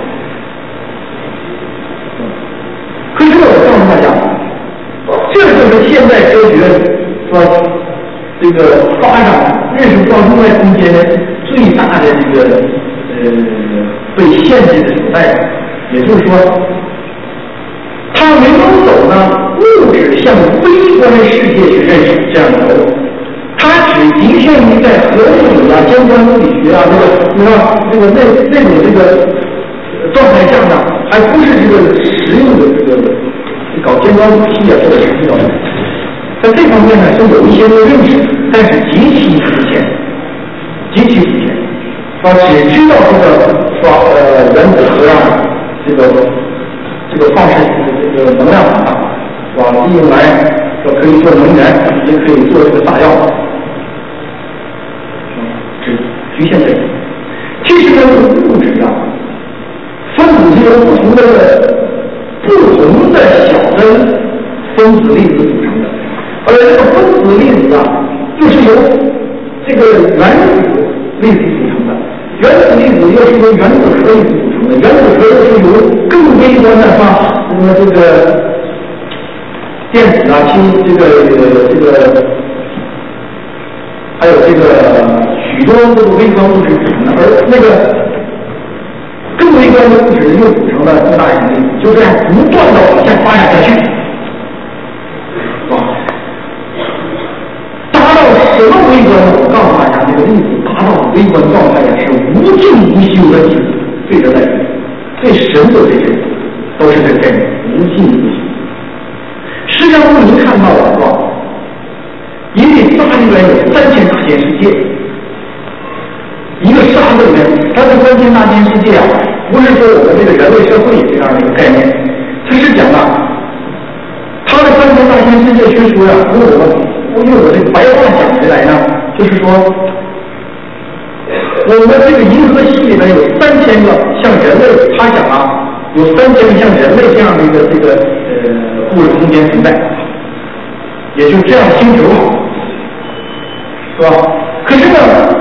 可是我告诉大家，这就是现代科学说这个发展认识到另外空间的最大的这个呃被限制的所在。也就是说，它没有走呢物质向微观世界去认识这样的路。它只局限于在核物理啊、尖端物理学啊，那个、那个、那个、那那种这个状态下呢，还不是这个实用的这个搞尖端武器啊或者什么的。在这方面呢，是有一些个认识，但是极其肤浅，极其肤浅。啊，只知道这个说呃原子核啊，这个这个放射这个能量很大，是吧？利用来说可以做能源，也可以做这个炸药。局限在其实呢，这个物质啊，分子是由不同的不同的小的分子粒子组成的，而这个分子粒子啊，就是由这个原子粒子组成的。原子粒子由原子核组成的，原子核又是由更微观的啊，那么这个电子啊、氢这个这个这个，还有这个许多这个微观物质组成的，而那个更微观的物质又组成了更大引力，就这样不断的往下发展下去。什么微观呢？我告诉大家，这个粒子达到微观状态呀，是无尽无休的对着在对神的对着都是这个概念，无尽无休。释迦牟尼看到了是吧？一粒沙里面有三千大千世界，一个沙子里面，它的三千大千世界啊，不是说我们这个人类社会这样的一个概念，它是讲的，它的三千大千世界学说呀，跟我们。用我这个白话讲起来呢，就是说，我们这个银河系里面有三千个像人类，他讲啊，有三千个像人类这样的一个这个呃物质空间存在，也就这样星球嘛，是吧？可是呢，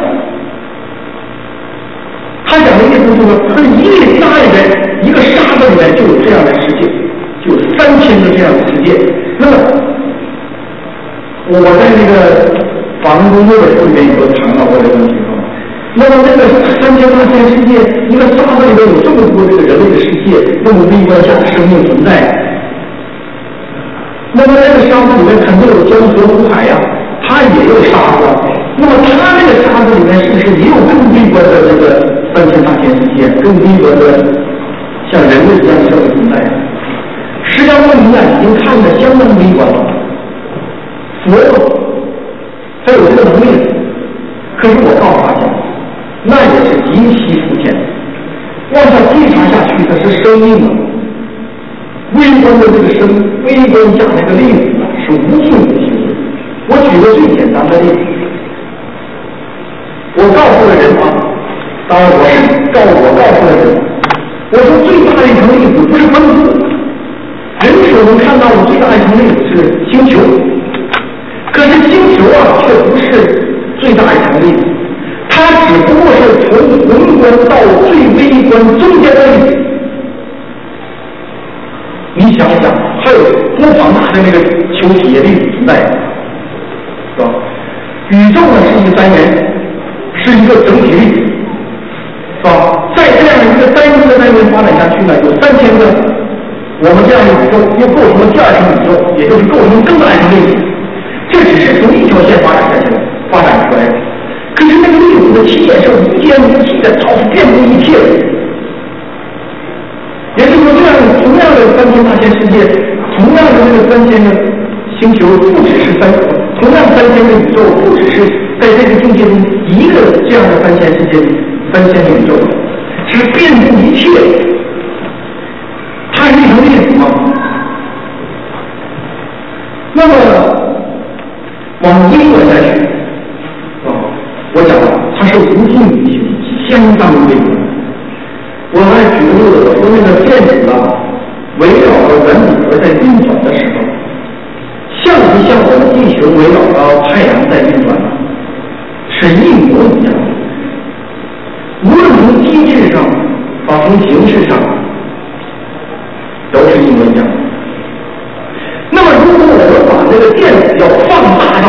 他讲的意思就是说，他一粒沙里面，一个沙子里面就有这样的世界，就有三千个这样的世界，那么。我在那个法轮功那本书里面有谈到过这个问题啊。那么这个三千大千世界，一个沙子里面有这么多这个人类的世界，这么微观下的生命存在。那么这个沙子里面肯定有江河湖海呀，它也有沙子。那么它这个沙子里面是不是也有更微观的这个三千大千世界，更微观的像人类一样的生命存在？释迦牟尼啊，已经看得相当微观了。佛他有这个能力，可是我告诉大家，那也是极其肤浅。往下追查下去，它是生命啊，微观的这个生，微观下那个粒子啊，是无尽无休的。我举个最简单的例子，我告诉了人啊，当然我是告我告诉了人，我说最大的一层粒子不是分子，人所能看到的最大一层粒子是星球。可是星球啊，却不是最大一层粒子，它只不过是从宏观到最微观中间的粒子。你想想，还有多庞大的那个球体粒子存在，是吧？宇宙呢是一个单元，是一个整体粒子，是吧？在这样一个单一的单元发展下去呢，有三千个我们这样的宇宙，又构成了第二层宇宙，也就是构成更大一层粒子。这只是从一条线发展下去的，发展出来的。可是那个粒子的起点是无边无际的，到处遍布一切的。也就是说，这样同样的三千大千世界，同样的这个三千个星球，不只是三，同样三千个宇宙，不只是在这个境界中一个这样的三千世界，三千个宇宙，是遍布一切的。它是一层粒子吗？那么。往微观下去，啊，我讲了，它是无尽无休，相当微观。我还举个例子，我说那个电子啊，围绕着原子核在运转的时候，像不像我们地球围绕着太阳在运转呢？是一模一样的。无论从机制上，啊，从形式上，都是一模一样的。那么，如果我们把这个电子要放大到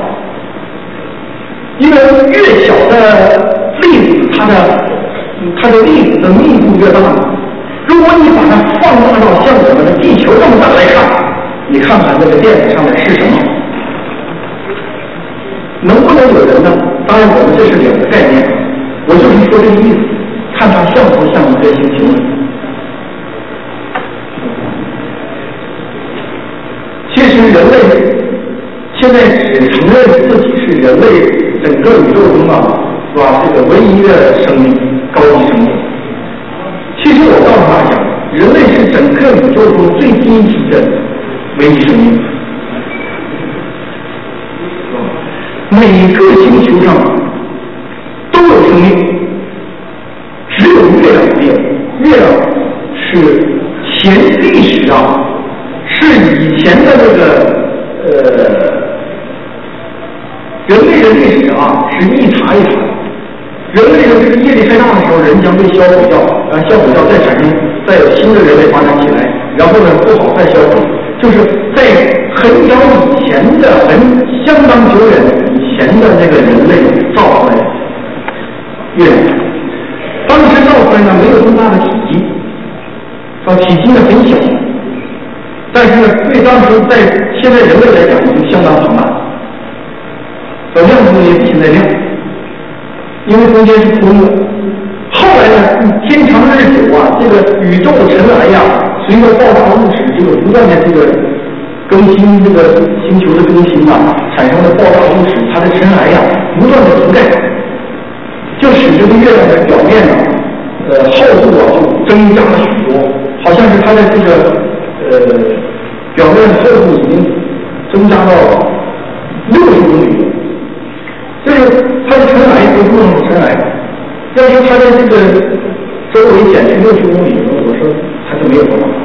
一个越小的粒子，它的它的粒子的密度越大。如果你把它放大到像我们的地球这么大来看，你看看这个电子上面是什么？能不能有人呢？当然，我们这是两个概念，我就是说这个意思，看它像不像一个星球。其实人类现在只承认自己是人类整个宇宙中啊，是吧？这个唯一的生命，高级生命。其实我告诉大家，人类是整个宇宙中最低级的唯一生命。每个星球上都有生命，只有月亮没有。月亮是前历史啊。是以前的这个呃，人类的历史啊，是一茬一茬。人类个这个业力太大的时候，人将被销毁掉，然后销毁掉再产生，再有新的人类发展起来，然后呢不好再销毁，就是在很早以前的、很相当久远以前的那个人类造出来的月亮，当时造出来呢没有这么大的体积，啊，体积呢很小，但是呢对当时在现在人类来讲已经相当庞大，呃亮度也比现在亮。因为中间是空的，后来呢，天长日久啊，这个宇宙的尘埃呀，随着爆炸物质这个不断的这个更新，这个星球的更新啊，产生的爆炸物质，它的尘埃呀，不断的覆盖，就使这个月亮的表面呢，呃，厚度啊就增加了许多，好像是它的这个呃表面的厚度已经增加到六十公里。就是它的尘埃不是那种尘埃，要说它的这个周围减去六十公里，我说它就没有多少。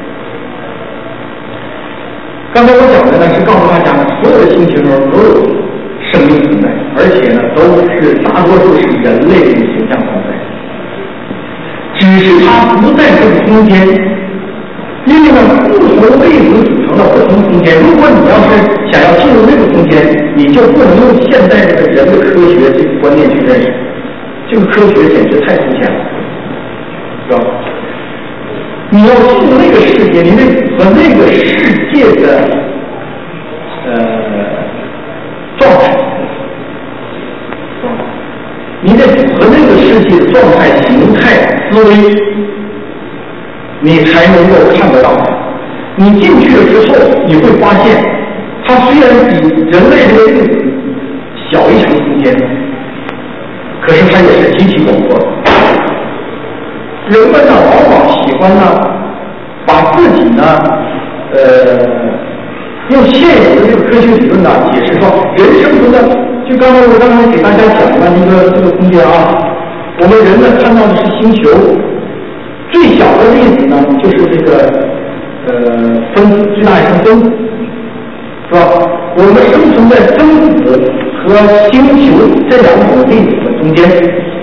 刚才我讲的呢是告诉大家呢，所有的星球中都有生命存在，而且呢都是大多数是人类的形象存在，只是它不在这个空间。因为呢，不同粒子组成的不同空间，如果你要是想要进入那个空间，你就不能用现在这个人的科学这个观念去认识，这个科学简直太肤浅了，是吧？你要进入那个世界，你得和那个世界的呃状态，是吧？你得和那个世界的状态、形态、思维。你才能够看得到它。你进去了之后，你会发现，它虽然比人类这个粒子小一层空间，可是它也是极其广阔的。人们呢，往往喜欢呢，把自己呢，呃，用现有的这个科学理论呢，解释说，人生存的，就刚才我刚才给大家讲的一个这个空间啊，我们人呢看到的是星球。最小的粒子呢，就是这个呃分子，最大一层分子，是吧？我们生存在分子和星球这两种粒子的中间。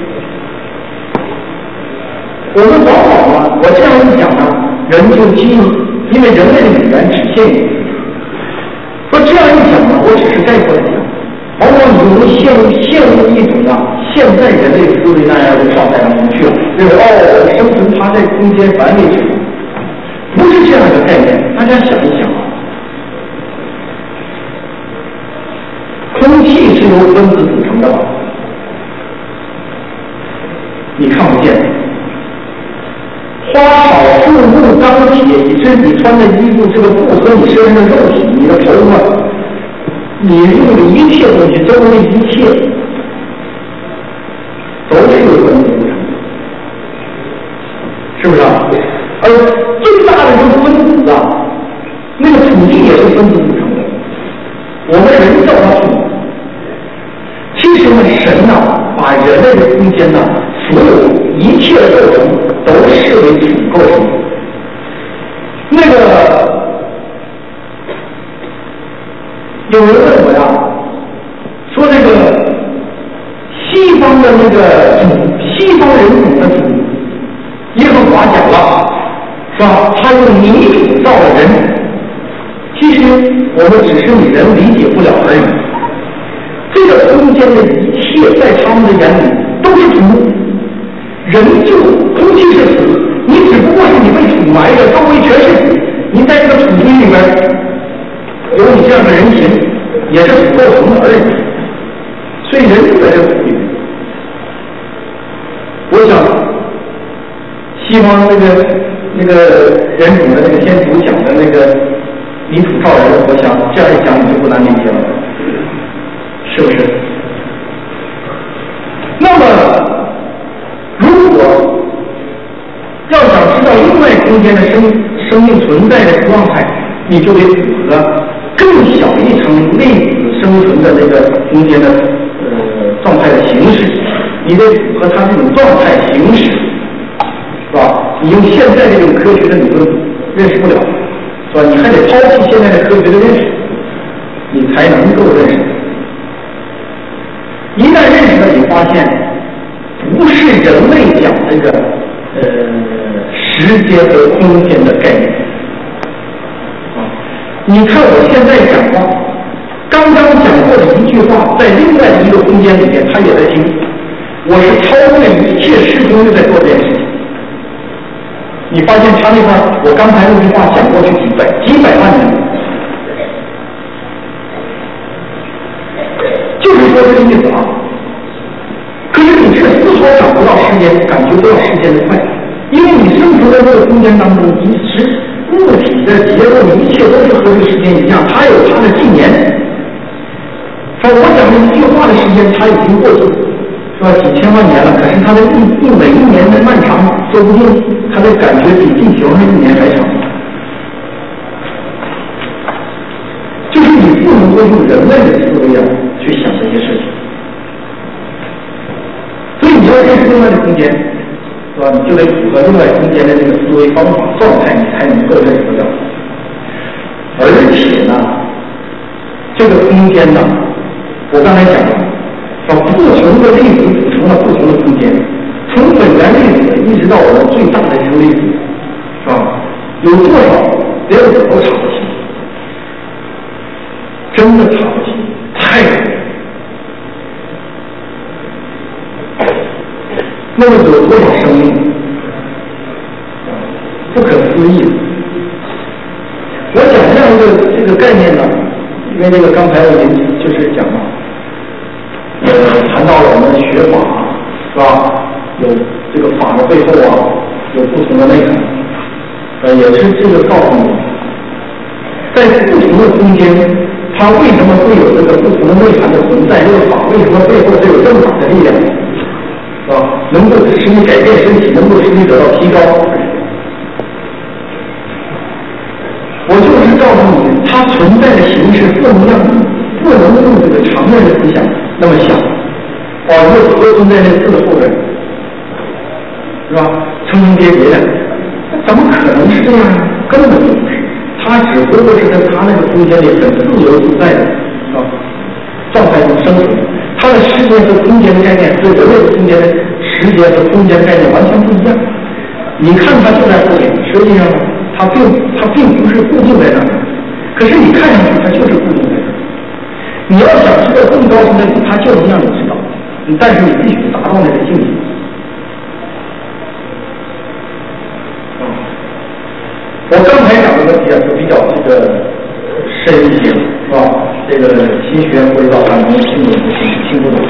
我们往往呢，我这样一讲呢，人就基于，因为人类的语言只限于，说这样一讲呢，我只是概括的讲，往往你会陷入陷入一种啊。现在人类思维那样的状态当中去了，认为哦，生存它在空间范围之中，不是这样一个概念。大家想一想啊，空气是由分子组成的吧？你看不见。花草树木钢铁，以致你穿的衣服这个布和你身上的肉体，你的头发，你用的一切东西，周围的一切。都是由分子组成的，是不是啊？而最大的一个分子啊，那个土地也是分子组成的。我们人叫它土。其实呢，神呢、啊，把人类的空间呢，所有一切的构成都视为土构成的。那个有人问我呀，说这个。西方的那个主，西方人种的主，耶和华讲了，是吧？他用泥土造了人。其实我们只是你人理解不了而已。这个空间的一切，在他们的眼里都是土，人就空气是土，你只不过是你被土埋着，周围全是土，你在这个土堆里边有你这样的人形，也是土构成的而已。所以人就在这个土里面。我想，西方那个那个人种的那个天主讲的那个泥土造人，我想这样一讲你就不难理解了，是不是？那么，如果要想知道另外空间的生生命存在的状态，你就得符合更小一层粒子生存的那个空间的呃状态的形式，你得符合它这种状态形式，是吧？你用现在这种科学的理论认识不了，是吧？你还得抛弃现在的科学的认识，你才能够认识。一旦认识了，你发现不和空间的概念。啊，你看我现在讲话，刚刚讲过的一句话，在另外一个空间里面，他也在听。我是超越一切时空的在做这件事情。你发现他那块，我刚才那句话讲过去几百几百万年，就是说这个意思啊。可是你却丝毫感不到时间，感觉不到时间的快，因为你生活在这个空间当中，你是物体的结构，一切都是和这个时间一样，它有它的纪年。说我讲的一句话的时间，它已经过去，是吧？几千万年了，可是它的一一每一年的漫长，说不定它的感觉比地球那一年还长。就是你不能够用人类的思维啊去想这些事情。你要认识另外的空间，是吧？你就得符合另外空间的这个思维方法状态，你才能够认识得了。而且呢，这个空间呢，我刚才讲了，说不同的粒子组成了不同的空间，从本源粒子一直到我们最大的一个粒子，是吧？有多少连我都查不清，真的查不清，太难了。那么有多少生命，不可思议。我讲这样一个这个概念呢，因为这个刚才我们就是讲了，呃，谈到了我们学法，是吧？有这个法的背后啊，有不同的内涵，呃，也是这个告诉你，在不同的空间，它为什么会有这个不同的内涵的存在？这个法为什么背后就有正法的力量？啊，能够使你改变身体，能够使你得到提高。我就是告诉你，它存在的形式不能让你不能用这个常人的思想那么想。哦，又活存在那四个后边，是吧？层层叠叠的，怎么可能是这样呢？根本就不是，它只不过是在它那个空间里很自由自在的啊状态中生存。它的时间和空间的概念和人类的空间的时间和空间概念完全不一样。你看它就在后面，实际上它并它并不是固定在那儿，可是你看上去它就是固定在那儿。你要想知道更高深的你，它就能让你知道，但是你必须达到那个境界。我刚才讲的问题啊，是比较这个深一些，是吧？这个新学员不知道他能听懂听不懂。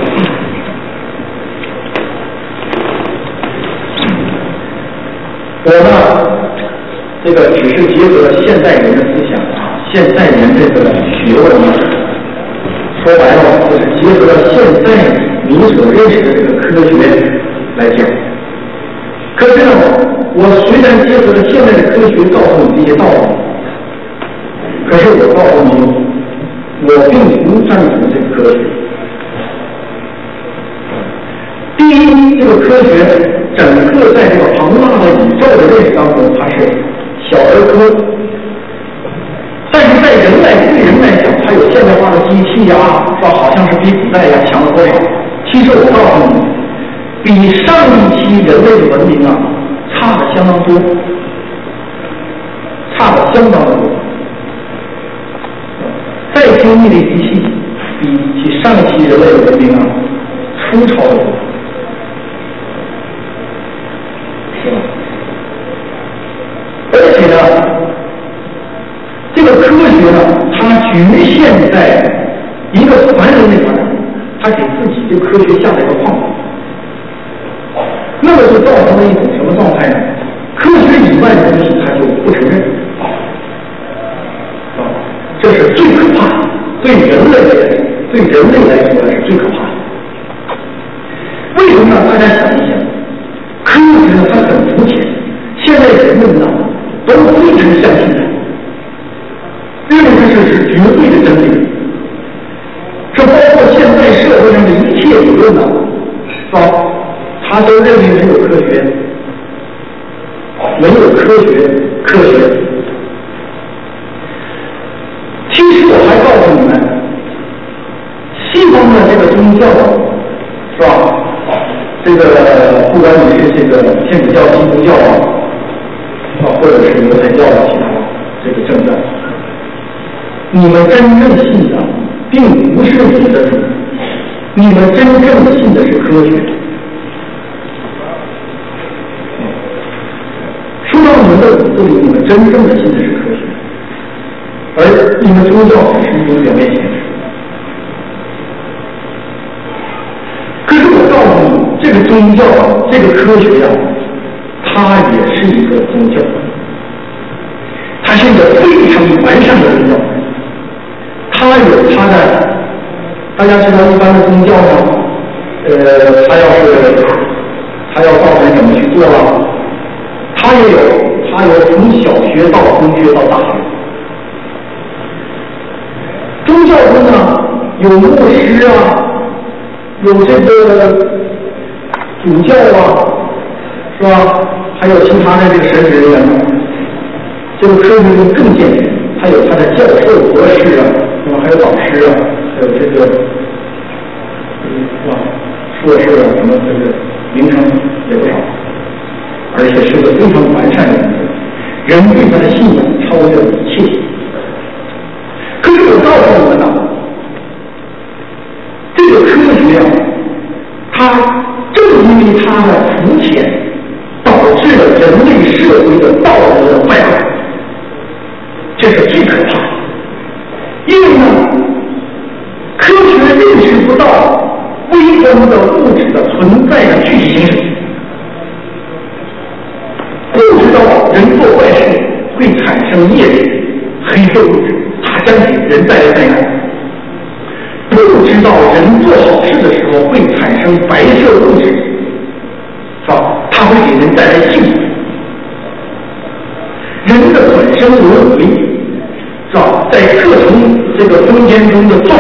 我呢，这个只是结合了现代人的思想啊，现代人这个学问呢，说白了就是结合了现在你所认识的这个科学来讲。可是呢，我虽然结合了现在的科学告诉你这些道理，可是我告诉你，我并不赞同这个科学。第一，这个科学整个在这个庞大的宇宙的认识当中，它是小儿科。但是在人来对人来讲，它有现代化的机器呀、啊，说好像是比古代呀强了多少。其实我告诉你，比上一期人类的文明啊，差的相当多，差的相当多。再精密的仪器，比起上一期人类的文明啊，粗糙的多。是吧？而且呢，这个科学呢，它局限在一个凡人那块，他给自己这个科学下了一个框，那么就造成了一种什么状态呢？科学以外的东西他就不承认，啊，这是最可怕的，对人类来对人类来说是最可怕的。为什么呢？大家想一想。科学呢，它很肤浅，现在人们呢都非常相信它，认为这是绝对的真理。这包括现在社会上的一切理论呢，是吧？他都认为没有科学，没有科学，科学。其实我还告诉你们，西方的这个宗教，是吧？这个不管你是这个天主教、基督教啊，啊， 或者是犹太教的其他这个政战。你们真正信的并不是你的主，你们真正信的是科学。说到你们的骨子里，你们真正的信的是科学，而你们宗教只是一种表面形式。可是我告诉你，这个宗教啊，这个科学呀、啊，它也是一个宗教，它是一个非常完善的宗教。它有它的，大家知道一般的宗教呢，呃，它要是它要告诉你怎么去做了，它也有，它有从小学到中学到大学。宗教中呢，有牧师啊，有这个主教啊，是吧？还有其他的这个神职人员呢。这个科学中更健全，它有它的教授、博士啊。那么还有老师啊，还有这个，哇，硕士啊，什么这个名称也不少，而且是个非常完善的人，人对他的信仰超越了一切。可是我告诉你们呢，这个科学啊，它正因为它的肤浅，导致了人类社会的道德的败坏，这是最可怕的。因为呢，科学认识不到微观的物质的存在的具体形式，不知道人做坏事会产生业力、黑色物质、它将给人带来灾难，不知道人做好事的时候会产生白色物质，是吧？它会给人带来幸福。人的本身伦理，是吧？在课程这个中间中的重